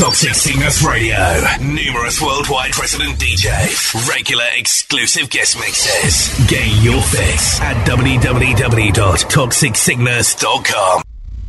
Toxic Sickness Radio. Numerous worldwide resident DJs. Regular exclusive guest mixes. Get your fix at www.toxicsickness.com.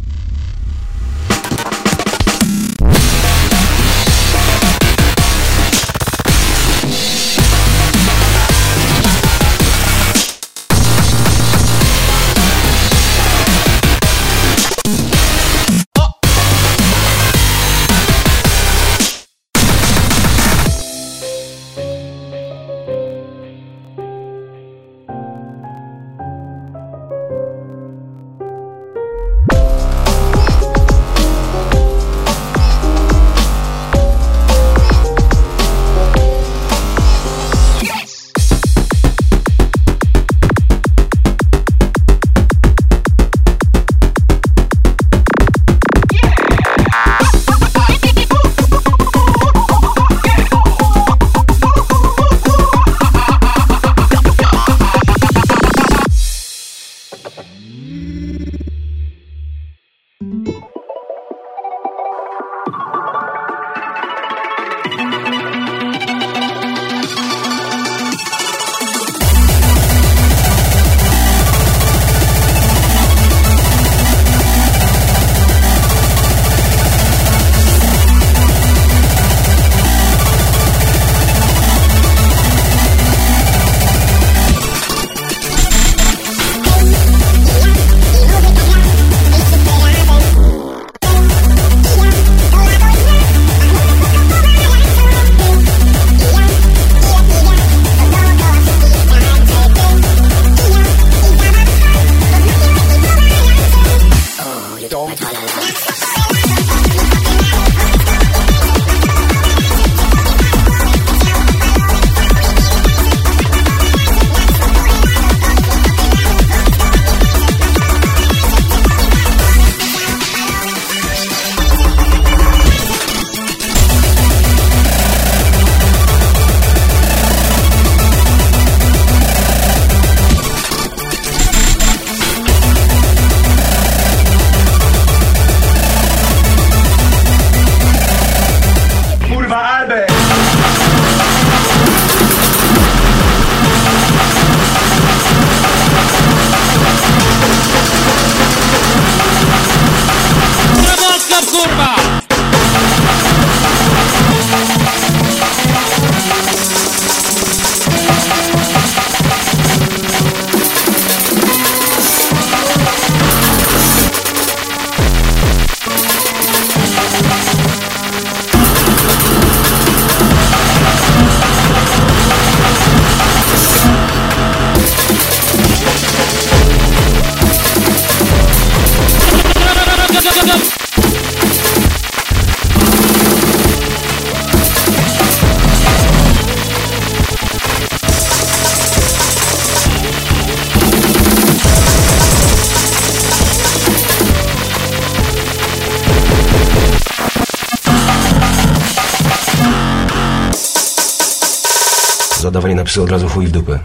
Zadawanie na psy od razu chuj w dupę.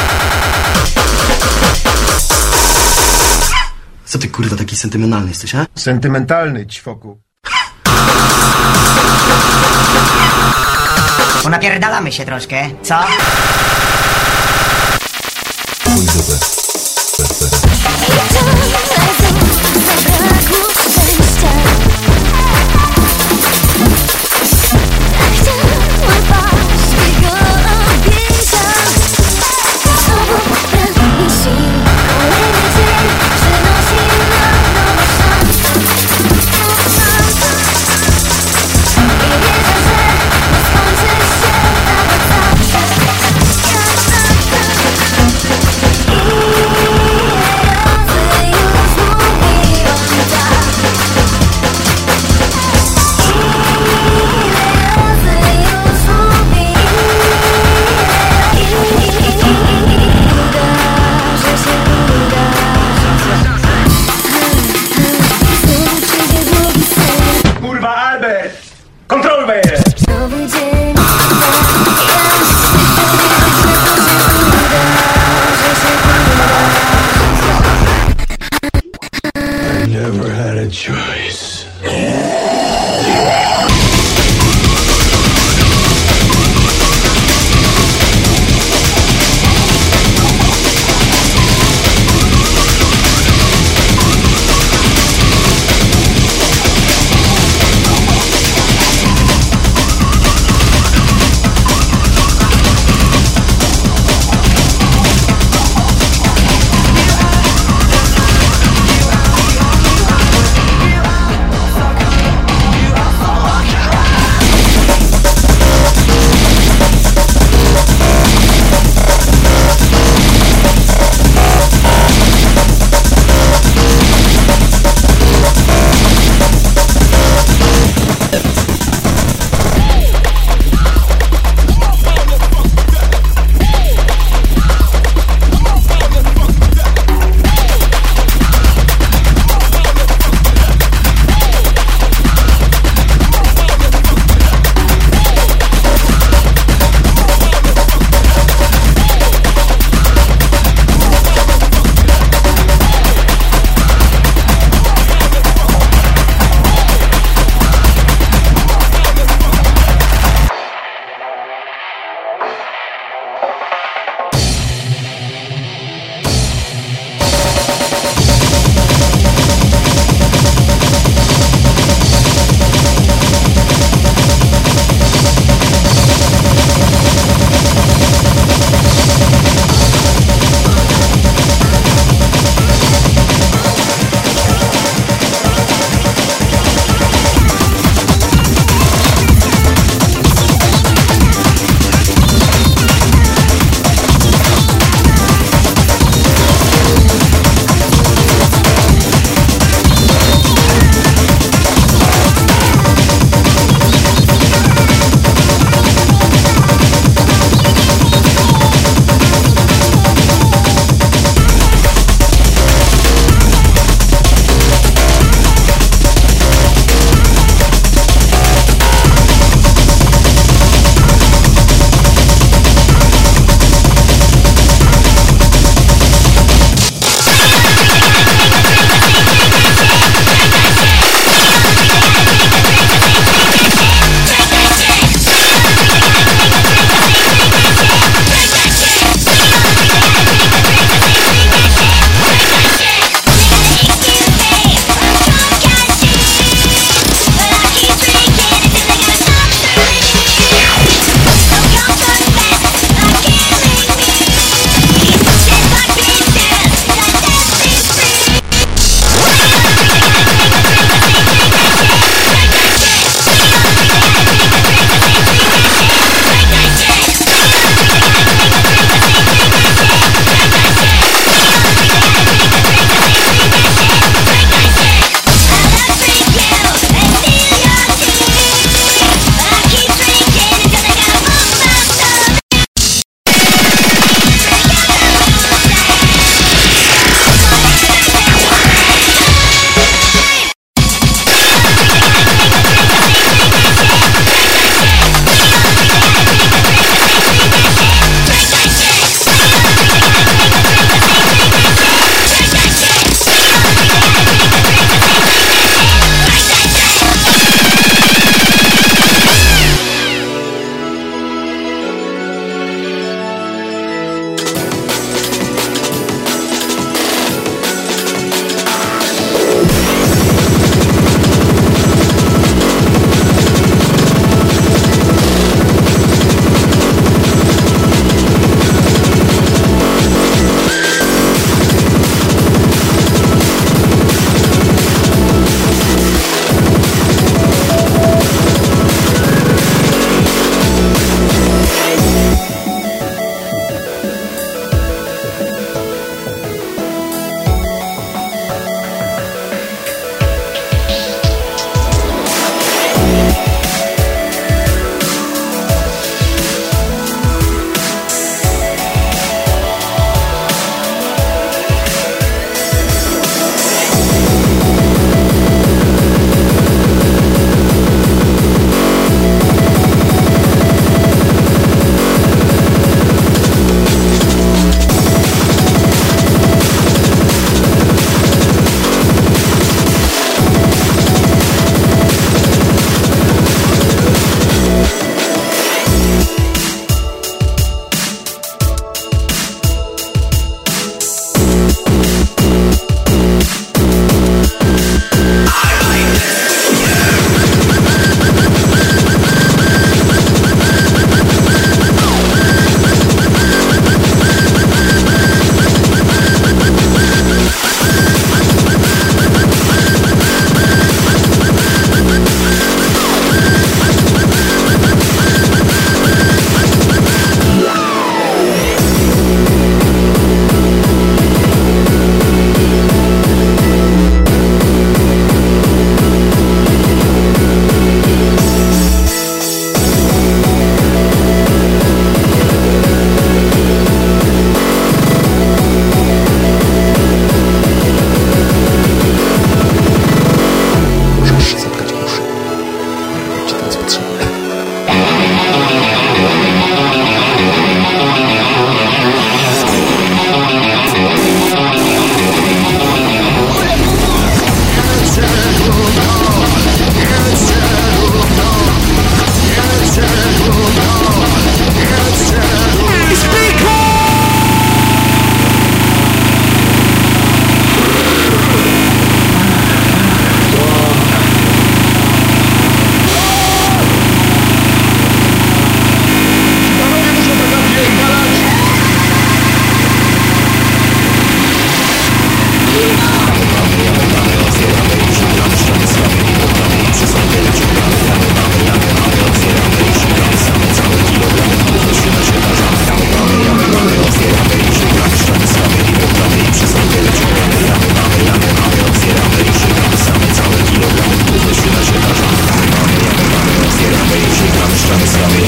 Co ty kurwa taki sentymentalny jesteś, a? Sentymentalny, ćwoku. Napierdalamy się troszkę, co? Chuj w dupę. never had a choice.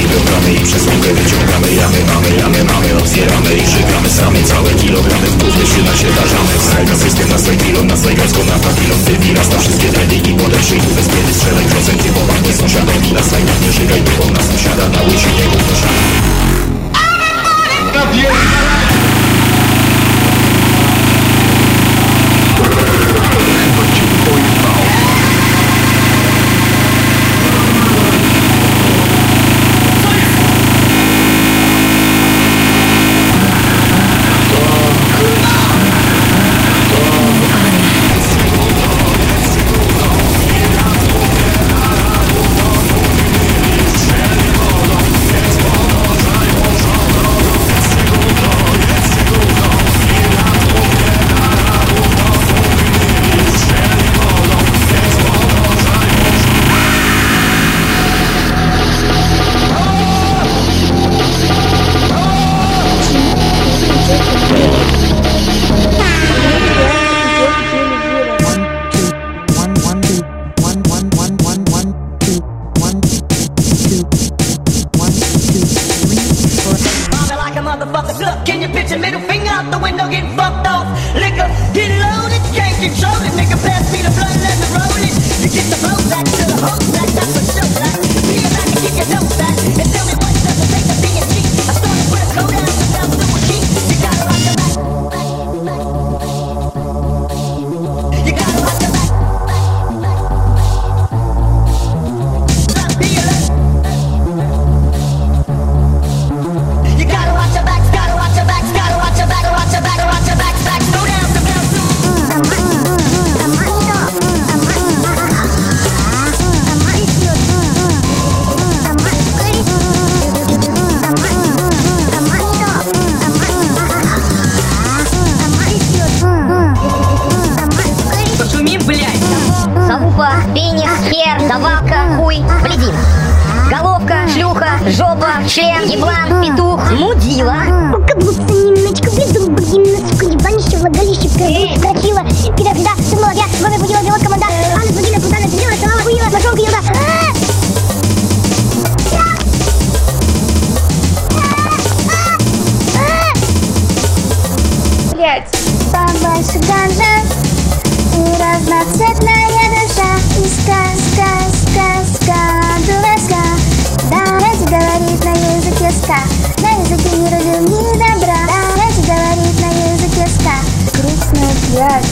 programy i przez łąkę wyciągamy jamy. Mamy, otwieramy i żygamy same całe kilogramy. W gówny się nasiadarzamy. Wstaj na system, na swój pilon, na swój gąsko, na papilon. Ty wyraz na wszystkie trendy i potem przyjdą bez biedy. Strzelaj procenty, bo mamy sąsiadowi. Na slajmach nie żygaj, bo na sąsiada na łysiu nie gówno siada. Член, еблан, петух, мудила. Каблук, немножечко близок, гимнастику, ебанище, влагалище, дрочила, пидорфида, сумела, я, вовремя будила, белок, команда, Анна, Будина, Путана, Сидела, Салава, Хуила, Машонка, Елда. Блять. Побольше ганжа и разноцветная душа, и сказка, дураска. Давайте говорить на языке ска, на языке мира любви и добра. Давайте говорить на языке ска. Грустная блядь.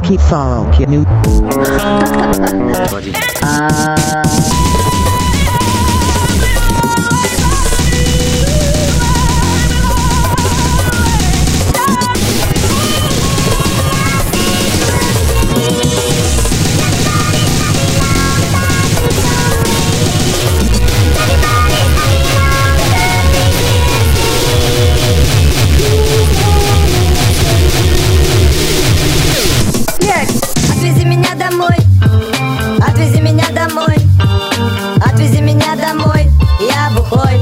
follow you. Отвези меня домой, отвези меня домой, отвези меня домой, я бухой.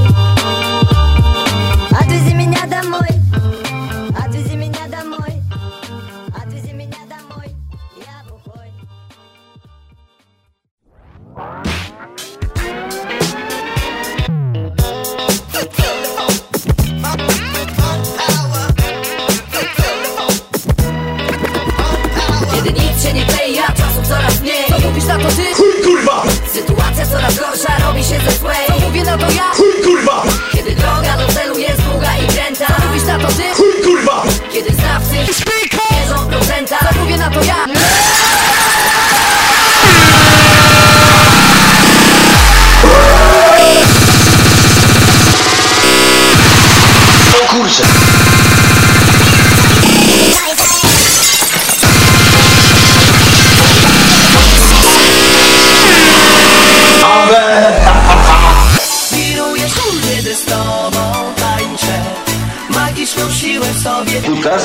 Отвези меня домой, отвези меня домой, отвези меня домой, я бухой. Kiedy nic się nie klei, a czasu coraz mniej. Co mówisz na to ty? Chuj kurwa! Sytuacja coraz gorsza, robi się ze złej. Co mówię na to ja? Chuj kurwa! Kiedy droga do celu jest długa i kręta. Co mówisz na to ty? Chuj kurwa! Kiedy znawcy mierzą procenta. Co mówię na to ja? O kurczę! Wirujesz kiedy z tobą tańczę. Magiczną siłę w sobie. Kutas?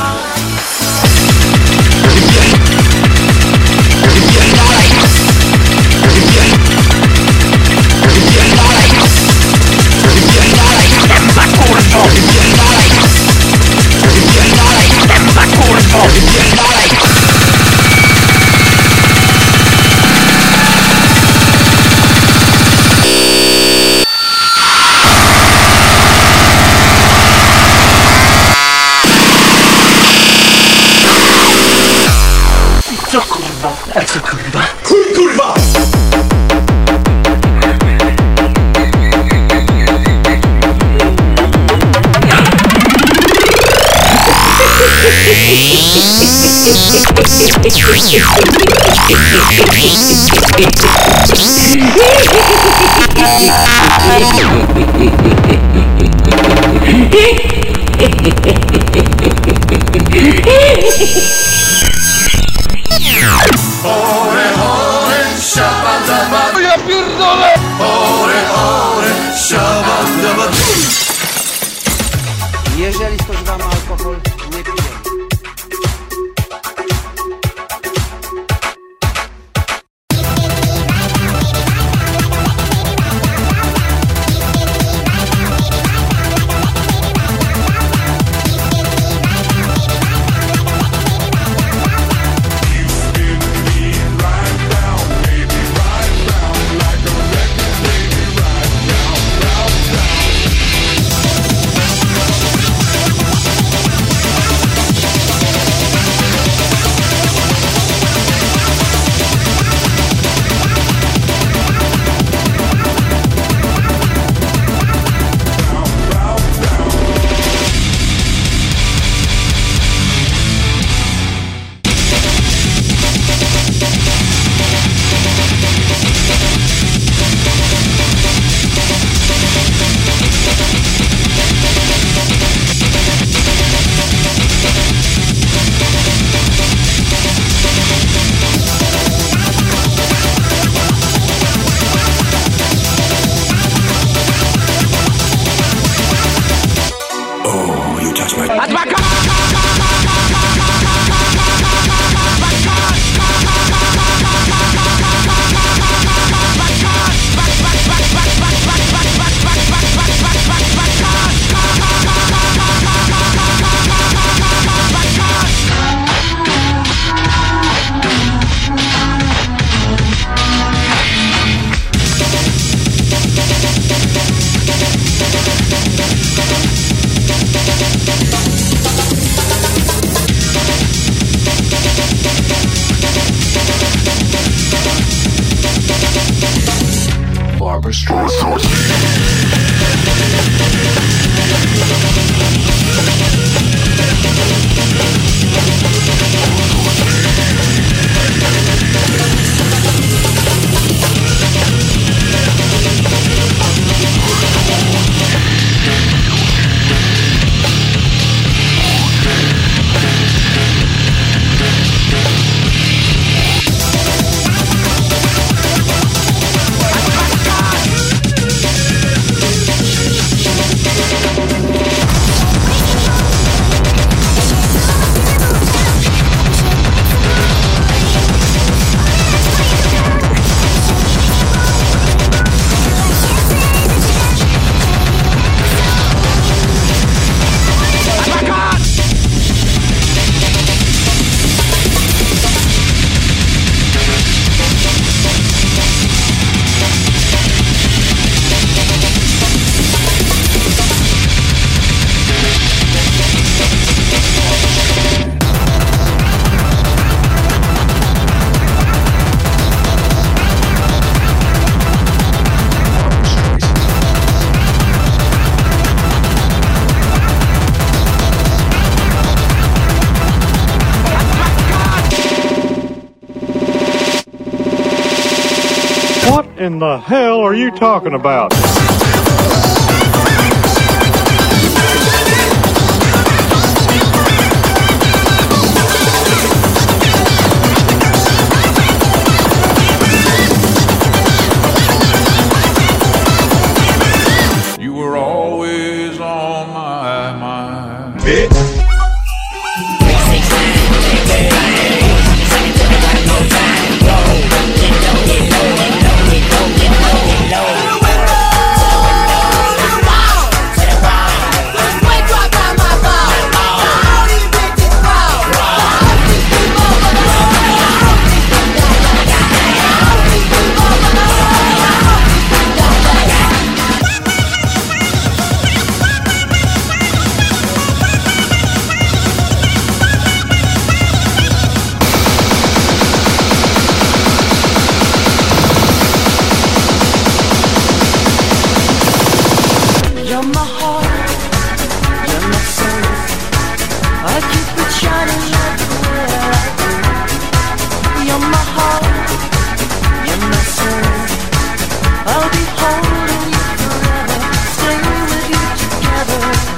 Co kurwa? A co kurwa? Chuj kurwa! Ja pierdolę! Jeżeli spożywamy alkohol, nie pijemy. What in the hell are you talking about? You were always on my mind. Bitch. You're my heart, you're my soul. I keep it shining everywhere I go. You're my heart, you're my soul. I'll be holding you forever, staying with you together.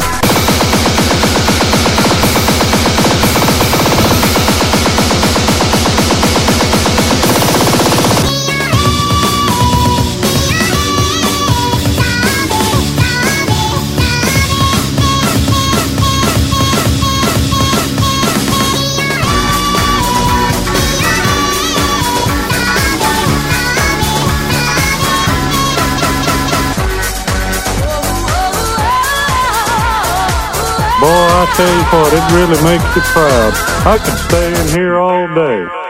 Boy, I tell you what, it really makes you proud. I could stay in here all day.